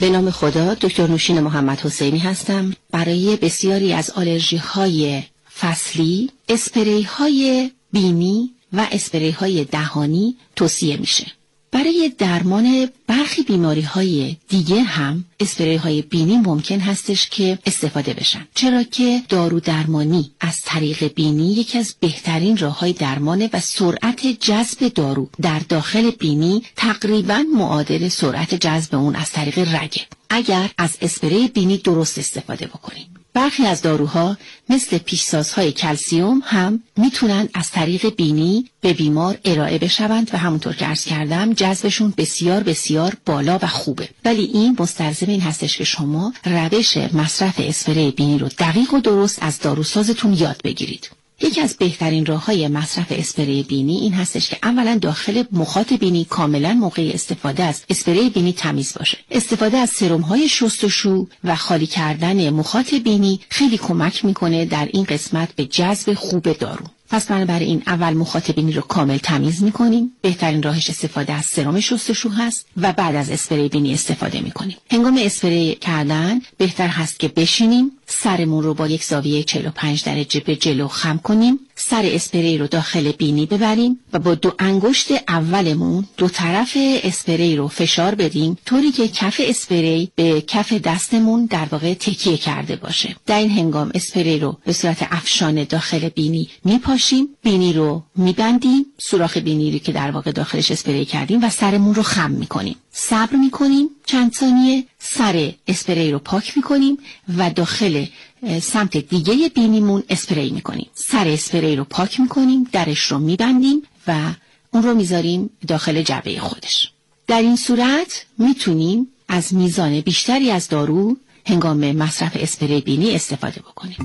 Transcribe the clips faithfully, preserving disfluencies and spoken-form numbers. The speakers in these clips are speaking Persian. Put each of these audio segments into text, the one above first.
به نام خدا، دکتر نوشین محمد حسینی هستم. برای بسیاری از آلرژی های فصلی، اسپری های بینی و اسپری های دهانی توصیه میشه. برای درمان برخی بیماری های دیگه هم اسپری های بینی ممکن هستش که استفاده بشن، چرا که دارو درمانی از طریق بینی یکی از بهترین راههای درمانه و سرعت جذب دارو در داخل بینی تقریبا معادل سرعت جذب اون از طریق رگه اگر از اسپری بینی درست استفاده بکنیم. برخی از داروها مثل پیشسازهای کلسیوم هم میتونن از طریق بینی به بیمار ارائه بشوند و همونطور که عرض کردم جذبشون بسیار بسیار بالا و خوبه، ولی این مستلزم این هستش که شما روش مصرف اسپری بینی رو دقیق و درست از داروسازتون یاد بگیرید. یکی از بهترین راه‌های مصرف اسپری بینی این هستش که اولا داخل مخاط بینی کاملا موقع استفاده از اسپری بینی تمیز باشه. استفاده از سرم‌های شستشو و خالی کردن مخاط بینی خیلی کمک میکنه در این قسمت به جذب خوب دارو. پس بنابراین اول مخاط بینی رو کامل تمیز میکنیم. بهترین راهش استفاده از سرم شستشو هست و بعد از اسپری بینی استفاده میکنیم. هنگام اسپری کردن بهتر هست که بشینیم، سرمون رو با یک زاویه چهل و پنج درجه به جلو خم کنیم، سر اسپری رو داخل بینی ببریم و با دو انگشت اولمون دو طرف اسپری رو فشار بدیم طوری که کف اسپری به کف دستمون در واقع تکیه کرده باشه. در این هنگام اسپری رو به صورت افشانه داخل بینی میپاشیم، بینی رو میبندیم، سوراخ بینی رو که در واقع داخلش اسپری کردیم و سرمون رو خم میکنیم. صبر میکنیم چند ثانیه، سر اسپری رو پاک میکنیم و داخل سمت دیگه بینیمون اسپری میکنیم. سر اسپری رو پاک میکنیم، درش رو میبندیم و اون رو میذاریم داخل جعبه خودش. در این صورت میتونیم از میزان بیشتری از دارو هنگام مصرف اسپری بینی استفاده بکنیم.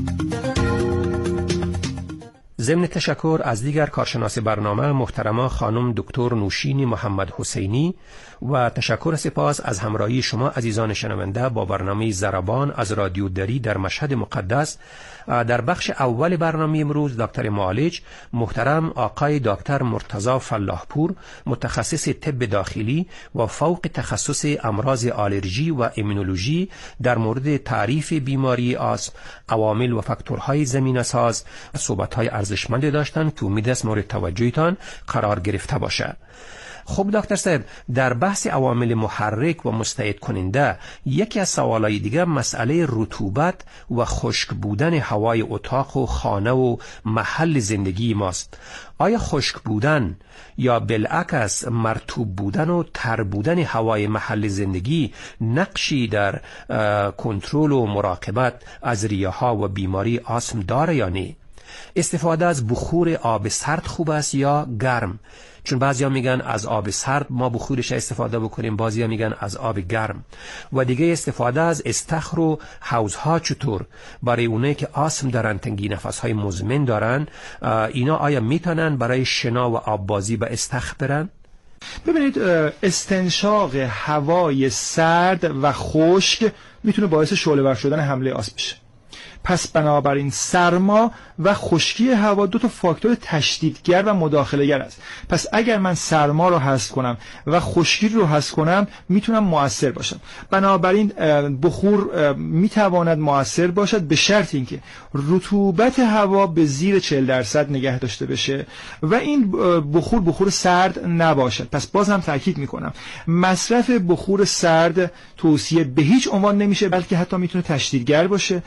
ضمن تشکر از دیگر کارشناس برنامه محترمه خانم دکتر نوشین محمد حسینی و تشکر سپاس از همراهی شما عزیزان شنونده با برنامه ضربان از رادیو دری در مشهد مقدس. در بخش اول برنامه امروز دکتر معالج محترم آقای دکتر مرتضی فلاحپور متخصص طب داخلی و فوق تخصص امراض آلرژی و ایمونولوژی در مورد تعریف بیماری آسم، عوامل و فاکتورهای زمینه‌ساز صحبت‌های ارزشمندی داشتند که امید است مورد توجهتان قرار گرفته باشد. خب دکتر صاحب، در بحث عوامل محرک و مستعد کننده یکی از سوالای دیگه مسئله رطوبت و خشک بودن هوای اتاق و خانه و محل زندگی ماست. آیا خشک بودن یا بالعکس مرطوب بودن و تر بودن هوای محل زندگی نقشی در کنترل و مراقبت از ریه‌ها و بیماری آسم داره یا نه؟ استفاده از بخور آب سرد خوب است یا گرم؟ چون بعضیا میگن از آب سرد ما بخورش استفاده بکنیم، بعضیا میگن از آب گرم. و دیگه استفاده از استخر و حوضها چطور برای اونایی که آسم دارن، تنگی نفسهای مزمن دارن، اینا آیا میتونن برای شنا و آببازی به استخر برن؟ ببینید، استنشاق هوای سرد و خشک میتونه باعث شعله‌ور شدن حمله آسم بشه. پس بنابراین سرما و خشکی هوا دو تا فاکتور تشدیدگر و مداخله‌گر است. پس اگر من سرما رو حذف کنم و خشکی رو حذف کنم میتونم مؤثر باشم. بنابراین بخور میتواند مؤثر باشد به شرط اینکه رطوبت هوا به زیر چهل درصد نگه داشته بشه و این بخور بخور سرد نباشد. پس باز هم تاکید میکنم مصرف بخور سرد توصیه به هیچ عنوان نمیشه، بلکه حتی میتونه تشدیدگر باشه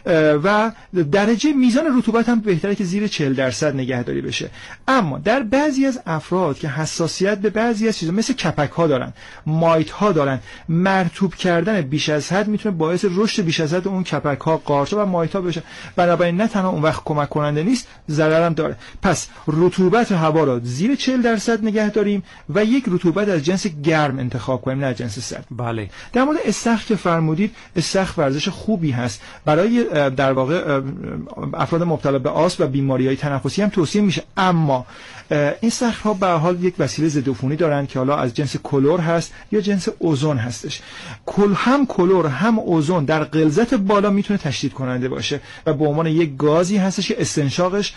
و درجه میزان رطوبت هم بهتره که زیر چهل درصد نگهداری بشه. اما در بعضی از افراد که حساسیت به بعضی از چیزا مثل کپک ها دارن، مایت ها دارن، مرطوب کردن بیش از حد میتونه باعث رشد بیش از حد اون کپک ها، قارچ و مایت ها بشه. بنابراین نه تنها اون وقت کمک کننده نیست، ضرر هم داره. پس رطوبت هوا رو زیر چهل درصد نگه داریم و یک رطوبت از جنس گرم انتخاب کنیم، نه جنس سرد. بله. در مورد استخر که فرمودید، استخر ورزش خوبی هست برای در واقع افراد مبتلا به آسم و بیماری‌های تنفسی هم توصیه میشه. اما این صخره‌ها به هر حال یک وسیله ضد عفونی دارن که حالا از جنس کلور هست یا جنس اوزون هستش. کل هم کلور هم اوزون در غلظت بالا میتونه تشدید کننده باشه و به عنوان یک گازی هستش که استنشاقش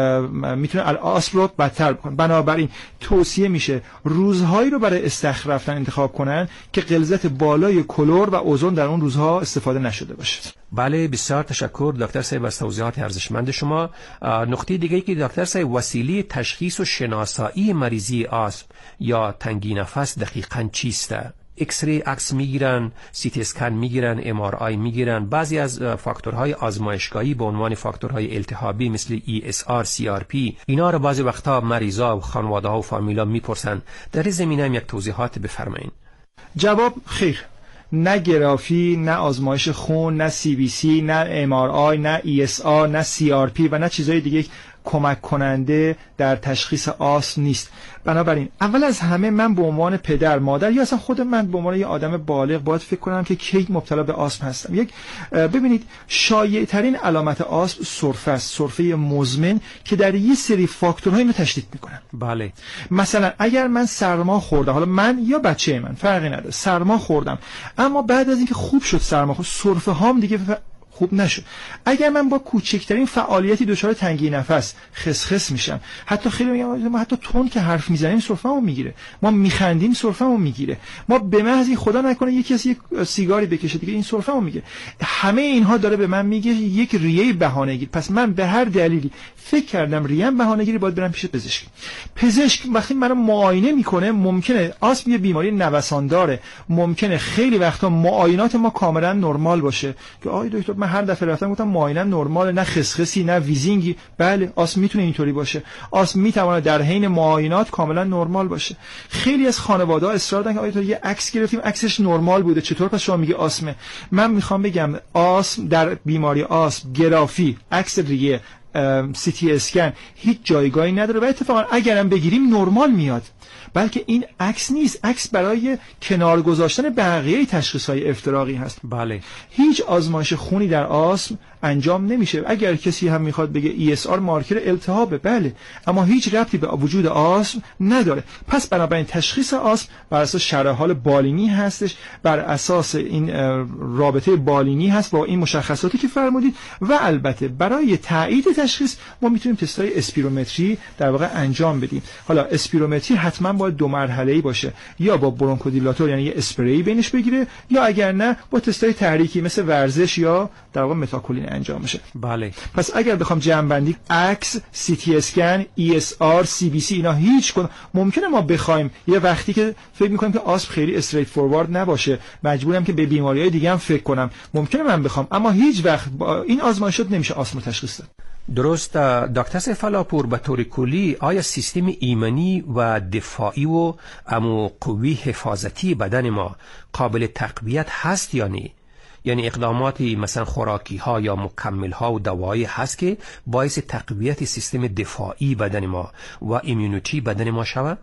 میتونه آسم رو بدتر بکنه. بنابراین توصیه میشه روزهایی رو برای استخر رفتن انتخاب کنن که غلظت بالای کلور و اوزون در اون روزها استفاده نشده باشه. بله، بسیار تشکر دکتر صاحب از توضیحات ارزشمند شما. نکته دیگه ای که دکتر صاحب وسیله تشخیص و شناسایی مریضی آسم یا تنگی نفس دقیقاً چیست؟ ایکس ری عکس میگیرن، سی تی اسکن میگیرن، ام آر آی میگیرن. بعضی از فاکتورهای آزمایشگاهی به عنوان فاکتورهای التهابی مثل ای اس آر، سی آر پی، اینا رو بعضی وقتا مریضا و خانواده‌ها و فامیلا میپرسن. در این زمینه هم یک توضیحات بفرمایید. جواب خیر. نه گرافی، نه آزمایش خون، نه سی بی سی، نه ام آر آی، نه ای اس آر، نه سی آر پی و نه چیزهای دیگه کمک کننده در تشخیص آسم نیست. بنابراین اول از همه من به عنوان پدر، مادر یا اصلا خود من به عنوان یه آدم بالغ باید فکر کنم که کی مبتلا به آسم هستم. یک ببینید شایع ترین علامت آسم سرفه است، سرفه مزمن که در یه سری فاکتورها اینو تشدید میکنن. بله. مثلا اگر من سرما خوردم، حالا من یا بچه من فرقی نداره، سرما خوردم اما بعد از اینکه خوب شد سرما خورد، سرفه هام دیگه خوب نشد. اگر من با کوچکترین فعالیتی دچار تنگی نفس خسخس میشم، حتی خیلی میگم ما حتی تون که حرف میزنیم سرفه‌مون میگیره، ما میخندیم سرفه‌مون میگیره، ما به محض این خدا نکنه یکی از یک سیگاری بکشه دیگه این سرفه‌مون میگیره. همه اینها داره به من میگه یک ریه بهانه‌گیر. پس من به هر دلیلی فکر کردم ریه‌ام بهانه‌گیری، باید برم پیش پزشک. پزشک وقتی منو معاینه میکنه، ممکنه آسم یه بیماری نوسان داره، ممکنه خیلی وقتا معاینات ما کاملا نرمال باشه که آقای دکتر من هر دفعه رفتم گفتم معاینه نرمال، نه خسخسی نه ویزینگی. بله، آسم میتونه اینطوری باشه. آسم میتونه در حین معاینات کاملا نرمال باشه. خیلی از خانواده‌ها اصرار دارن که آقای دکتر یه عکس گرفتیم عکسش نرمال بوده، چطور پس شما میگی آسمه؟ من میخوام بگم آسم در بیماری آسم گرافی، عکس ریه، سی تی اسکن هیچ جایگاهی نداره و اتفاقا اگرم بگیریم نرمال میاد. بلکه این عکس نیست، عکس برای کنار گذاشتن بقیه تشخیص‌های افتراقی هست. بله. هیچ آزمایش خونی در آسم انجام نمیشه. اگر کسی هم میخواد بگه ای اس آر مارکر التهابه، بله، اما هیچ ربطی به وجود آسم نداره. پس بنابراین تشخیص آسم بر اساس شرح حال بالینی هستش، بر اساس این رابطه بالینی هست با این مشخصاتی که فرمودید و البته برای تایید تشخیص ما میتونیم تست‌های اسپیرومتری در واقع انجام بدیم. حالا اسپیرومتری حتما باید دو مرحله‌ای باشه، یا با برونکودیلاتور یعنی یه اسپری بینش بگیره، یا اگر نه با تست‌های تحریکی مثل ورزش یا در واقع متاکولین انجام میشه. بله. پس اگر بخوام جمع بندی، عکس، سی تی اسکن، ای اس آر، سی بی سی اینا هیچ کدوم ممکنه ما بخوایم یه وقتی که فکر می‌کنیم که آسم خیلی استریت فوروارد نباشه، مجبورم که به بیماری‌های دیگه هم فکر کنم، ممکنه من بخوام، اما هیچ وقت با این آزمایشات نمیشه آسم رو تشخیص داد. درست. دکتر فلاپور به طور کلی آیا سیستم ایمنی و دفاعی و امو قوی حفاظتی بدن ما قابل تقویت هست یا نه؟ یعنی اقداماتی مثلا خوراکی ها یا مکمل ها و دوایی هست که باعث تقویت سیستم دفاعی بدن ما و ایمونیتی بدن ما شود؟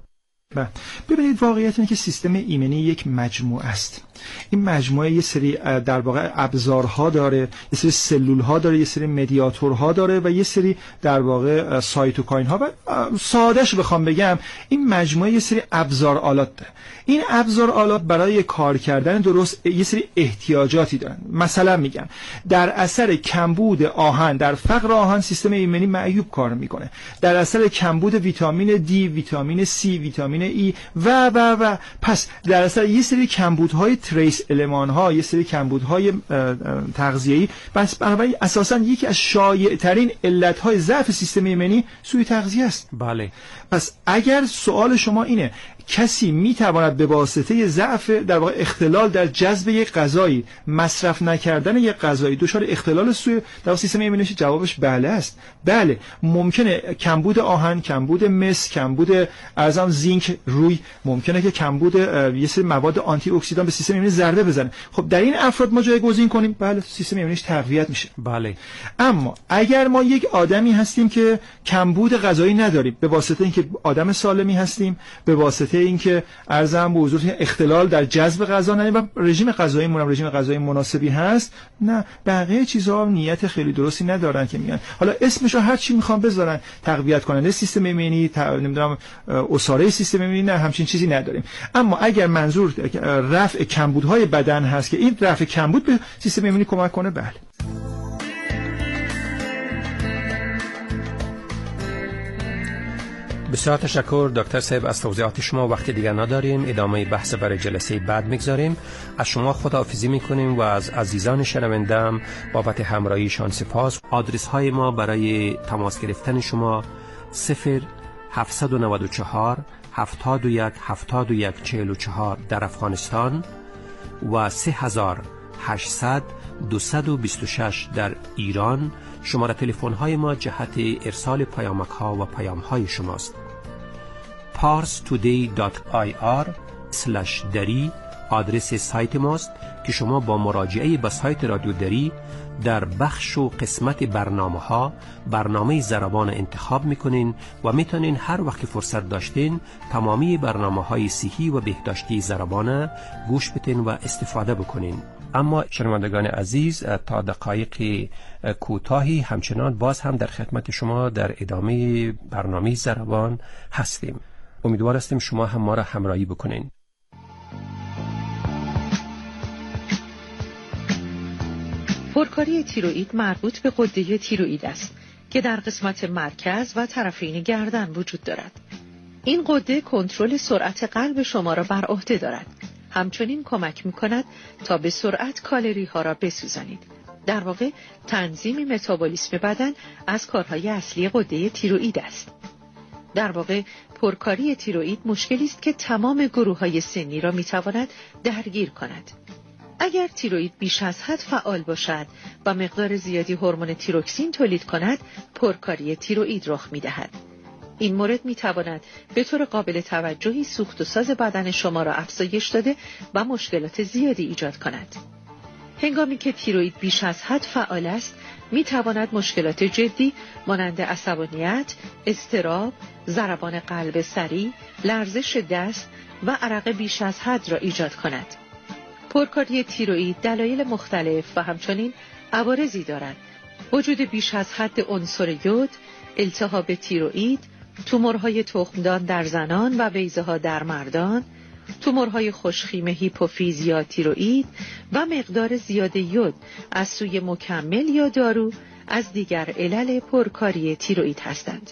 ببینید واقعیت اینه که سیستم ایمنی یک مجموعه است. این مجموعه یه سری در واقع ابزارها داره، یه سری سلولها داره، یه سری مدیاتورها داره و یه سری در واقع سایتوکاین ها. و سادهش بخوام بگم این مجموعه یه سری ابزار آلات داره. این ابزار آلات برای کار کردن درست یه سری احتیاجاتی دارن. مثلا میگم در اثر کمبود آهن، در فقر آهن سیستم ایمنی معیوب کار میکنه. در اثر کمبود ویتامین دی، ویتامین سی، ویتامین ای و و و پس در اثر یه سری کمبودهای تریس المان ها، یه سری کمبودهای تغذیه‌ای، بس بنابراین اساساً یکی از شایع ترین علت‌های ضعف سیستم ایمنی سوء تغذیه است. بله. پس اگر سوال شما اینه کسی میتواند به واسطه ضعف در واقع اختلال در جذب یک غذایی، مصرف نکردن یک غذایی دچار اختلال سوء در سیستم ایمنی، جوابش بله است. بله، ممکنه کمبود آهن، کمبود مس، کمبود ارزم زینک روی، ممکنه که کمبود یه سری مواد آنتی اکسیدان به سیستم ایمنی ضربه بزنه. خب در این افراد ما جایگزین کنیم، بله سیستم ایمنیش تقویت میشه. بله. اما اگر ما یک آدمی هستیم که کمبود غذایی نداریم، به واسطه اینکه آدم سالمی هستیم، به واسطه رابطه این که ارزم به حضور اختلال در جذب غذا نه و رژیم غذایی مون رژیم غذایی مناسبی هست، نه بقیه چیزها نیت خیلی درستی ندارن که میگن حالا اسمشو هر چی میخوان بذارن، تقویت کننده سیستم ایمنی، نمیدونم اساره سیستم ایمنی، نه همچین چیزی نداریم. اما اگر منظور رفع کمبودهای بدن هست که این رفع کمبود به سیستم ایمنی کمک کنه، بله. بسیار تشکر دکتر صاحب از توضیحات شما. وقتی دیگر نداریم، ادامه بحث برای جلسه بعد میگذاریم. از شما خداحافظی میکنیم و از عزیزان شنونده‌ام بابت همراهیشان سپاس. آدرس های ما برای تماس گرفتن شما صفر هفت نه چهار هفتاد و یک هفتاد و یک چهل و چهار در افغانستان و سه هزار و هشتصد دویست و بیست و شش در ایران. شماره تلفن های ما جهت ارسال پیامک ها و پیام های شماست. پارس تودی دات آی آر اسلش دری آدرس سایت ماست که شما با مراجعه به سایت رادیو دری در بخش و قسمت برنامه ها برنامه ضربان انتخاب میکنین و میتونین هر وقت فرصت داشتین تمامی برنامه های صحی و بهداشتی ضربان گوش بدین و استفاده بکنین. اما شنوندگان عزیز، تا دقایق کوتاهی همچنان باز هم در خدمت شما در ادامه برنامه ضربان هستیم. امیدوار هستیم شما هم ما را همراهی بکنین. پرکاری تیروئید مربوط به غده تیروئید است که در قسمت مرکز و طرفین گردن وجود دارد. این غده کنترل سرعت قلب شما را بر عهده دارد. همچنین کمک می‌کند تا به سرعت کالری ها را بسوزانید. در واقع تنظیم متابولیسم بدن از کارهای اصلی غده تیروئید است. در واقع پرکاری تیروئید مشکلی است که تمام گروه‌های سنی را می‌تواند درگیر کند. اگر تیروئید بیش از حد فعال باشد و مقدار زیادی هورمون تیروکسین تولید کند، پرکاری تیروئید رخ می‌دهد. این مورد می‌تواند به طور قابل توجهی سوخت و ساز بدن شما را افزایش داده و مشکلات زیادی ایجاد کند. هنگامی که تیروئید بیش از حد فعال است، می‌تواند مشکلات جدی مانند عصبانیت، اضطراب، ضربان قلب سریع، لرزش دست و عرق بیش از حد را ایجاد کند. پرکاری تیروئید دلایل مختلف و همچنین عوارضی دارد. وجود بیش از حد عنصر یود، التهاب تیروئید، تومورهای تخمدان در زنان و بیضه‌ها در مردان، تومورهای خوشخیم هیپوفیز یا تیروئید و مقدار زیاد یود از سوی مکمل یا دارو از دیگر علل پرکاری تیروئید هستند.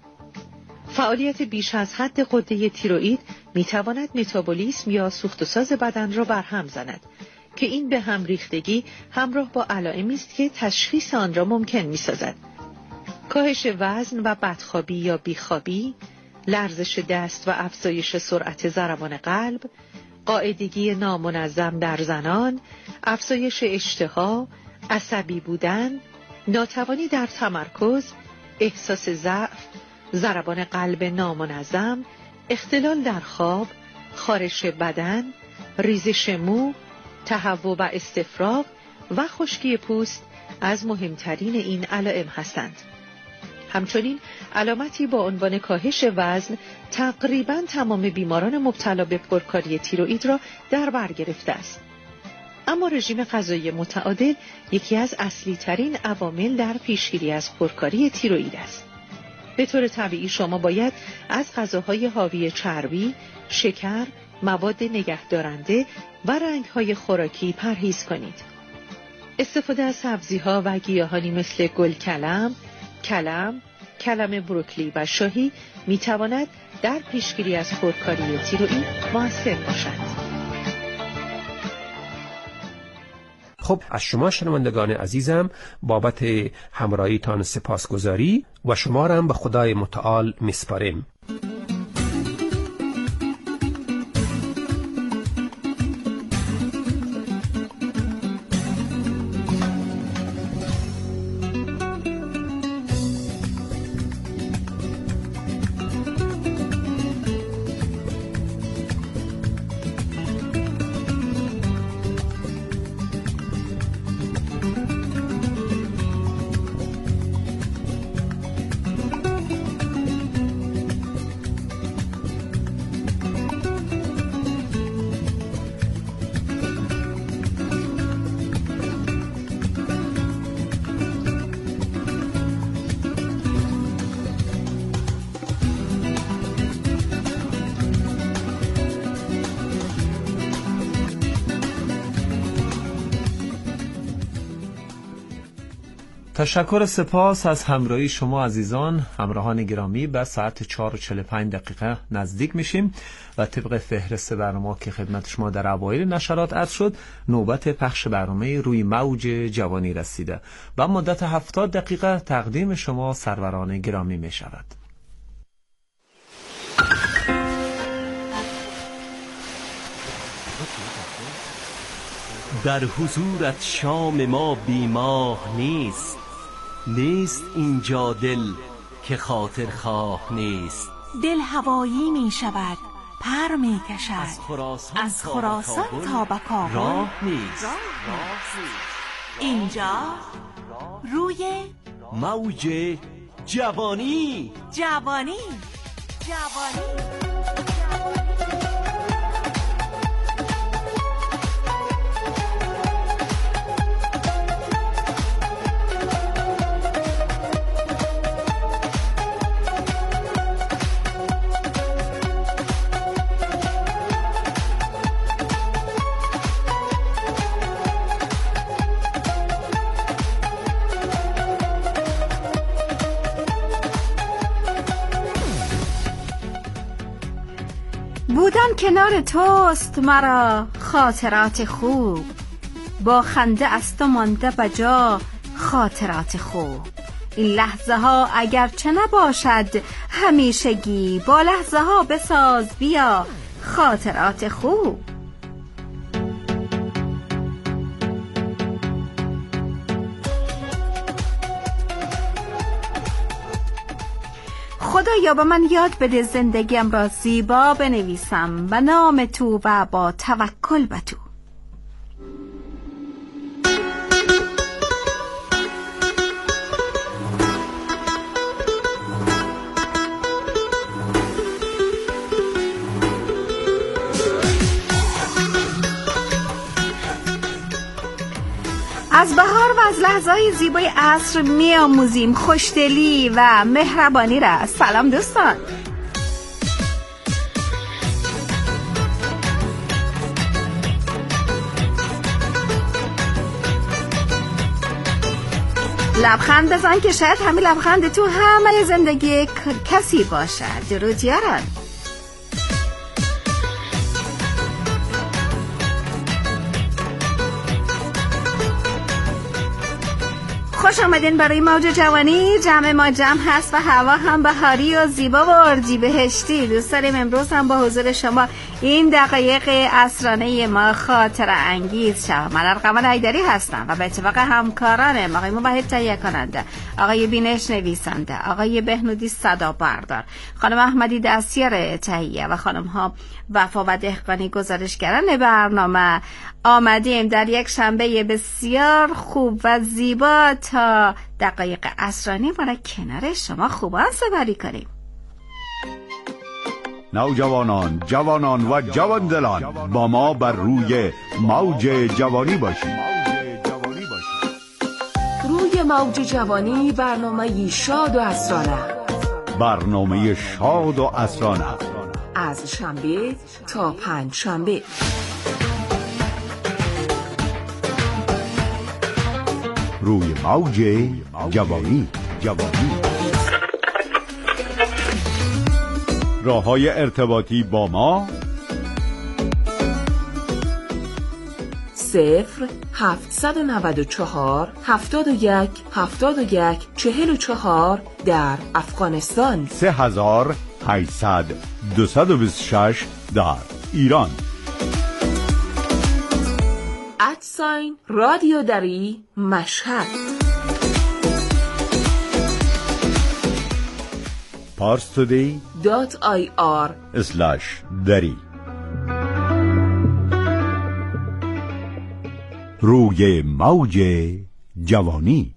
فعالیت بیش از حد غده تیروئید میتواند متابولیسم یا سوخت و ساز بدن را برهم زند که این به هم ریختگی همراه با علائمی است که تشخیص آن را ممکن میسازد. کاهش وزن و بدخوابی یا بیخوابی، لرزش دست و افزایش سرعت ضربان قلب، قاعدگی نامنظم در زنان، افزایش اشتها، عصبی بودن، ناتوانی در تمرکز، احساس ضعف، ضربان قلب نامنظم، اختلال در خواب، خارش بدن، ریزش مو، تهوع و استفراغ و خشکی پوست از مهمترین این علائم هستند. همچنین علامتی با عنوان کاهش وزن تقریباً تمام بیماران مبتلا به پرکاری تیروئید را در بر گرفته است. اما رژیم غذایی متعادل یکی از اصلی ترین عوامل در پیشگیری از پرکاری تیروئید است. به طور طبیعی شما باید از غذاهای حاوی چربی، شکر، مواد نگهدارنده و رنگ‌های خوراکی پرهیز کنید. استفاده از سبزی‌ها و گیاهانی مثل گل کلم، کلم، کلم بروکلی و شاهی می‌تواند در پیشگیری از پرکاری تیروئید مؤثر باشد. خب از شما شنوندگان عزیزم بابت همراهیتان سپاسگزاری و شما را هم به خدای متعال میسپاریم. تشکر سپاس از همراهی شما عزیزان. همراهان گرامی، به ساعت چهار و چهل و پنج دقیقه نزدیک میشیم و طبق فهرست برنامه که خدمت شما در اوایل نشرات عرض شد، نوبت پخش برنامه روی موج جوانی رسیده و مدت هفتاد دقیقه تقدیم شما سروران گرامی می شود. در حضورت شام ما بیماه نیست، نیست اینجا دل که خاطر خواه نیست. دل هوایی می شود، پر می کشد از خراسان, از خراسان تا به کابل، راه نیست. اینجا روی موج جوانی جوانی جوانی بودن کنار توست مرا خاطرات خوب، با خنده از تو مانده بجا خاطرات خوب. این لحظه ها اگر چه نباشد همیشگی، با لحظه ها بساز بیا خاطرات خوب. خدایا به من یاد بده زندگیم را زیبا بنویسم و نام تو و با توکل به تو. از بهار و از لحظه‌های زیبای عصر می آموزیم خوشدلی و مهربانی را. سلام دوستان، لبخند بزن که شاید همین لبخند تو همه زندگی کسی باشد. درود یاران. خوش آمدین برای موج جوانی. جمع ما جمع هست و هوا هم بهاری و زیبا و اردی بهشتی. دوست داریم امروز هم با حضور شما این دقایق عصرانه ما خاطره انگیز شود. من ارقم حیدری هستم و به اتفاق همکارانم آقای موحد تهیه کننده، آقای بینش نویسنده، آقای بهنودی صدا بردار، خانم احمدی دستیار تهیه و خانم ها وفا و دهقانی گزارشگران برنامه آمدیم در یک شنبه بسیار خوب و زیبا تا دقایق عصرانی ما را کنار شما خوبان سپری کنیم. نوجوانان، جوانان و جواندلان، با ما بر روی موج جوانی باشید. روی موج جوانی برنامه شاد و عصرانه، برنامه شاد و عصرانه از شنبه تا پنج شنبه. روی موج جوانی جوانی راه‌های ارتباطی با ما صفر هفتصد و نود و چهار هفتاد و یک هفتاد و یک چهل و چهار در افغانستان، سه هزار هشتصد دویست و بیست و شش در ایران. ادساین رادیو دری مشهد. پارس تودی دات آی آر اسلش دری. روی موج جوانی.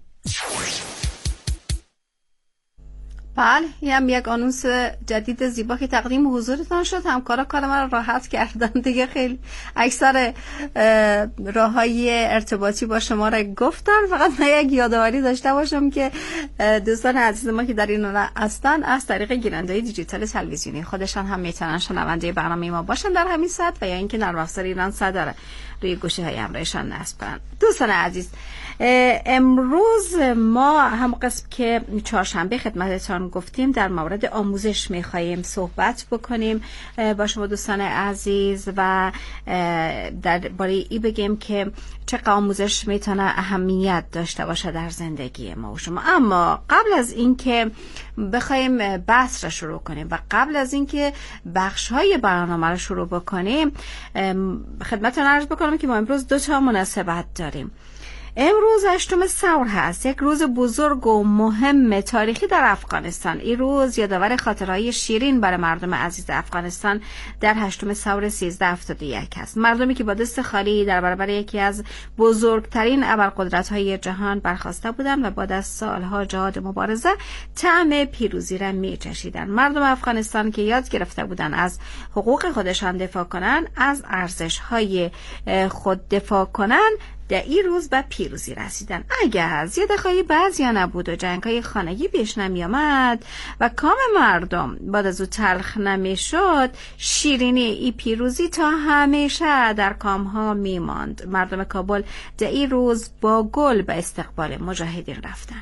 بله، این هم یک آنونس جدید زیبا که تقدیم حضورتان شد. همکارا کار من رو راحت کردن دیگه. خیلی اکثر راههای ارتباطی با شما را گفتن. فقط من یک یادآوری داشته باشم که دوستان عزیز ما که در این هستن از طریق گیرنده‌های دیجیتال تلویزیونی خودشان هم میتونن شنونده برنامه ما باشن در همین ساعت و یا اینکه نرم افزار ایران صدا داره روی گوشی های همراهشان نصب کنن. دوستان عزیز، امروز ما هم قسم که چهارشنبه خدمتتان گفتیم در مورد آموزش میخواییم صحبت بکنیم با شما دوستان عزیز و در باره ای بگیم که چقدر آموزش میتونه اهمیت داشته باشه در زندگی ما و شما. اما قبل از اینکه بخوایم بحث را شروع کنیم و قبل از اینکه بخش های برنامه را شروع بکنیم خدمتتان عرض بکنم که ما امروز دو تا مناسبت داریم. امروز هشتم سور هست، یک روز بزرگ و مهم تاریخی در افغانستان. این روز یادآور خاطرهای شیرین برای مردم عزیز افغانستان در هشتم سور سیزده هفتاد و یک هست. مردمی که با دست خالی در برابر یکی از بزرگترین ابرقدرت‌های جهان برخاسته بودند و بعد از سالها جهاد مبارزه طعم پیروزی را می‌چشیدند. مردم افغانستان که یاد گرفته بودند از حقوق خودشان دفاع کنند، از ارزش‌های خود دفاع کنند، در این روز به پیروزی رسیدن. اگر زیاده خواهی بعضی ها نبود و جنگ های خانگی پیش نمی آمد و کام مردم بعد از او تلخ نمی شد، شیرینی ای پیروزی تا همیشه در کام ها می ماند. مردم کابل در این روز با گل به استقبال مجاهدین رفتن.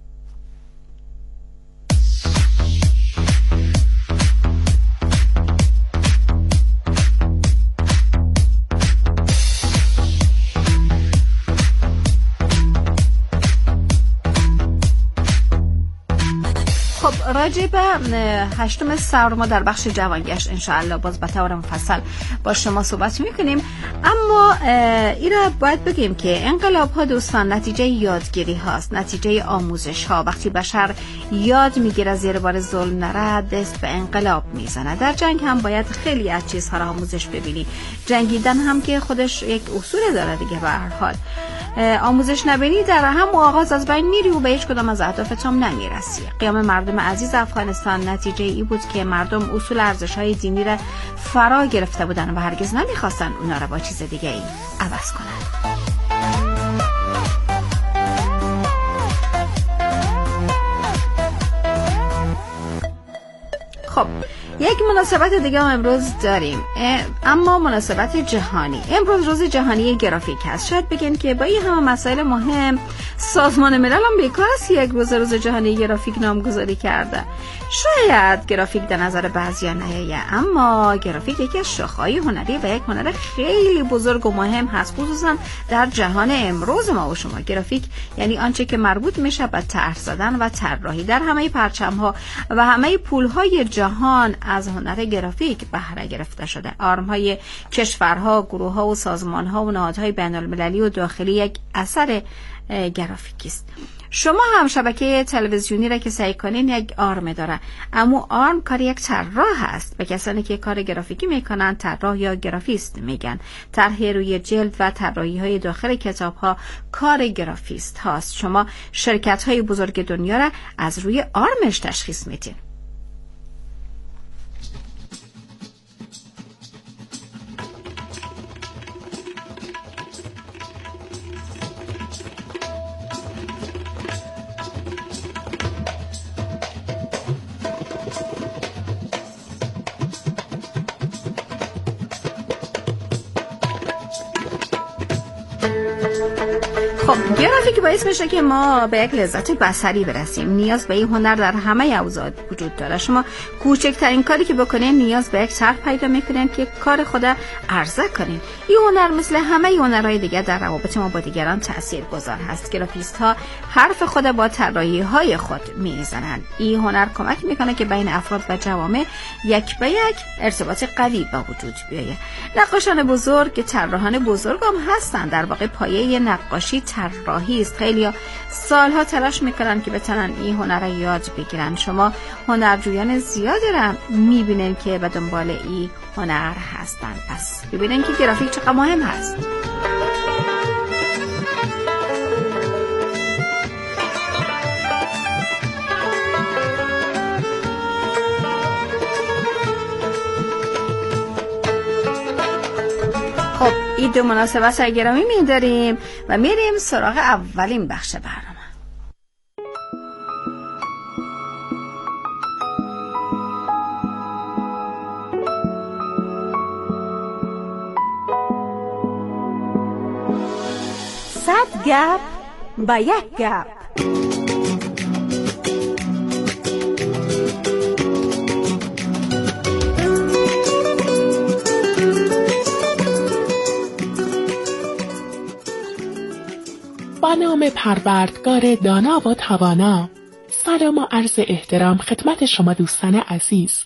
راجع به هشتم سور ما در بخش جوانگشت انشاءالله باز به طور مفصل با شما صحبت میکنیم. اما این را باید بگیم که انقلاب ها دوستان نتیجه یادگیری هاست، نتیجه آموزش ها. وقتی بشر یاد میگیره زیر بار ظلم نره، دست به انقلاب میزنه. در جنگ هم باید خیلی از چیزها را آموزش ببینی. جنگیدن هم که خودش یک اصول داره دیگه. به هر حال آموزش نبینی در هم آغاز از بین میری و به هیچ کدام از اهدافت هم نمیرسی. قیام مردم عزیز افغانستان نتیجه ای بود که مردم اصول ارزش‌های دینی را فرا گرفته بودند و هرگز نمیخواستن اونا را با چیز دیگه ای عوض کنند. خب یک مناسبت دیگه هم امروز داریم، اما مناسبت جهانی. امروز روز جهانی گرافیک هست. شاید بگین که با این همه مسائل مهم سازمان ملل هم بیکار است یک روز روز جهانی گرافیک نامگذاری کرده. شاید گرافیک در نظر بعضیا نیایه، اما گرافیک یکی از شاخه‌های هنری و یک هنر خیلی بزرگ و مهم هست، خصوصا در جهان امروز ما و شما. گرافیک یعنی آنچه که مربوط میشه به طرح زدن و طراحی. در همه پرچم‌ها و همه پول‌های جهان از هنر گرافیک بهره گرفته شده. آرم‌های کشورها، گروه‌ها و سازمان‌ها و نهادهای بین‌المللی و داخلی یک اثر گرافیکی است. شما هم شبکه تلویزیونی را که سعی کنین یک آرم داره، اما آرم کار یک طراح هست. به کسانی که کار گرافیکی میکنن طراح یا گرافیست میگن. طرح روی جلد و طراحی های داخل کتاب ها کار گرافیست هاست. شما شرکت های بزرگ دنیا را از روی آرمش تشخیص میدین. گرافیک باعث میشه که ما به یک لذت بصری برسیم. نیاز به این هنر در همه اوضاع وجود داره. شما کوچکترین کاری که بکنین نیاز به یک طرح پیدا میکنین که کار خود عرضه کنین. این هنر مثل همه هنرهای دیگه در روابط ما با دیگران تاثیرگذار هست. گرافیست ها حرف خود با طراحی های خود میزنن. این هنر کمک میکنه که بین افراد و جوامع یک به یک ارتباط قوی به وجود بیاید. نقاشان بزرگ، طراحان بزرگ هم هستن. در واقع پایه نقاشی طراحی است. خیلی سالها تلاش میکنن که بتونن این هنر را یاد بگیرن. شما هنرجویان زیادی را میبینن که به دنبال این هنر هستن. پس ببینن که گرافیک چقدر مهم هست. خب این دو مناسبت سرگرامی می داریم و میریم سراغ اولین بخش برنامه. صد گپ با یک گپ. با نام پروردگار دانا و توانا، سلام و عرض احترام خدمت شما دوستان عزیز.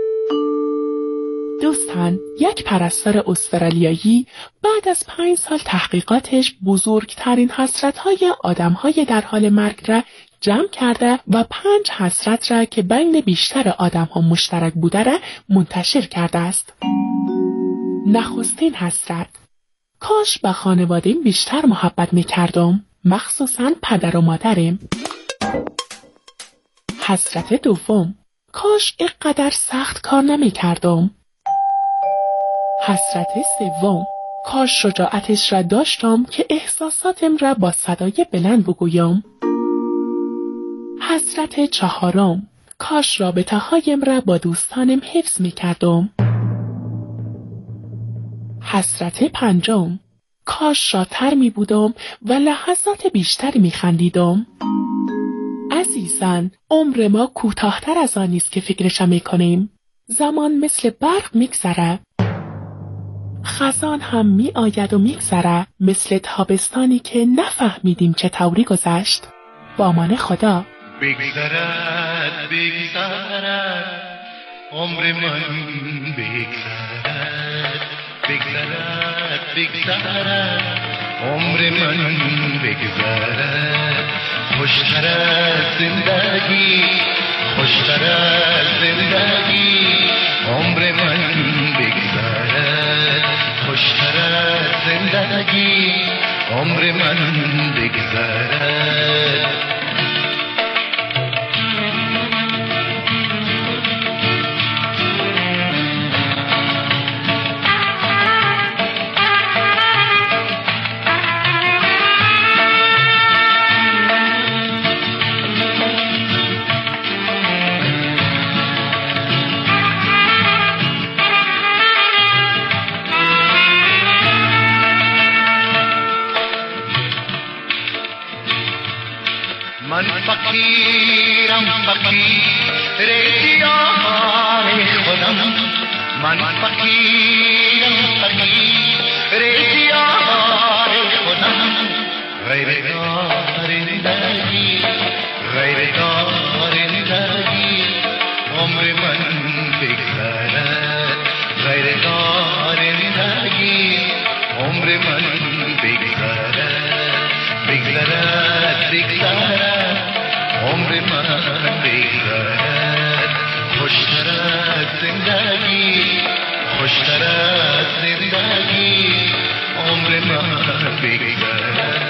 دوستان، یک پرستار استرالیایی بعد از پنج سال تحقیقاتش بزرگترین حسرت‌های آدم‌های در حال مرگ را جمع کرده و پنج حسرت را که بین بیشتر آدم‌ها مشترک بوده را منتشر کرده است. نخستین حسرت: کاش با خانواده‌ام بیشتر محبت می‌کردم، مخصوصاً پدر و مادرم. حسرت دوم: کاش اینقدر سخت کار نمی‌کردم. حسرت سوم: کاش شجاعتش را داشتم که احساساتم را با صدای بلند بگویم. حسرت چهارم: کاش رابطه هایم را با دوستانم حفظ می کردم. حسرت پنجم: کاش شادتر می بودم و لحظات بیشتری می خندیدم. عزیزان، عمر ما کوتاه‌تر از آن است که فکرش می کنیم. زمان مثل برق می گذره. خزان هم می آید و می گذره، مثل تابستانی که نفهمیدیم چطوری گذشت. با امان خدا. بگذرد بگذرد عمر من، بگذرد بگذرد بگذرد عمر من، بگذرد خوشتر از زندگی، خوشتر از زندگی عمر من، بگذرد خوشتر از زندگی عمر من، بگذرد. من فقیرم فقیر دیار خودم، من فقیرم فقیر دیار خودم، غیر دار زندگی، غیر دار زندگی عمر من، بگذرد غیر دار زندگی عمر من، بگذرد بگذرد بگذرد عمر من، بگذرد خوشتر از زندگی، خوشتر از زندگی عمر من، بگذرد.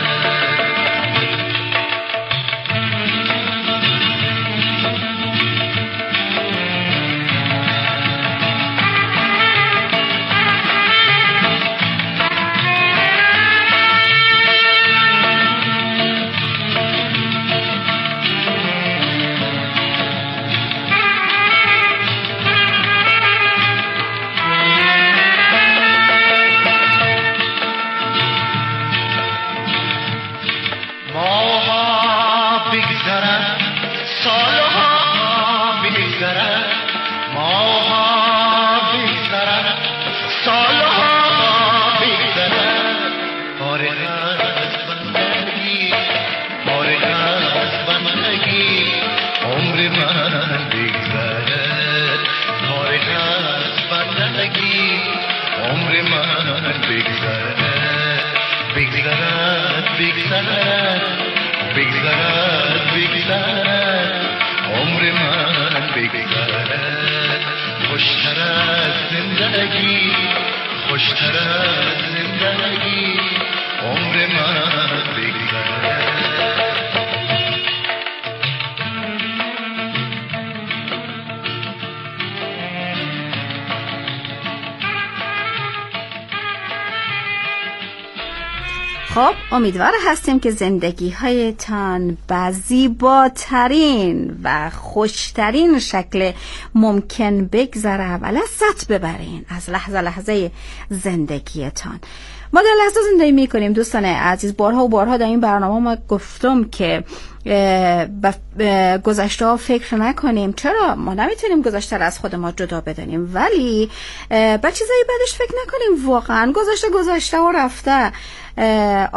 خب امیدوار هستیم که زندگی هایتان به زیباترین و خوشترین شکل ممکن بگذره و لذت ببرین از لحظه لحظه زندگیتان. ما در لحظه زندگی میکنیم دوستان عزیز. بارها و بارها در این برنامه ما گفتم که به گذشته ها فکر نکنیم. چرا؟ ما نمیتونیم گذشته را از خود ما جدا بدانیم، ولی به چیزایی بعدش فکر نکنیم. واقعا گذشته گذشته و رفته.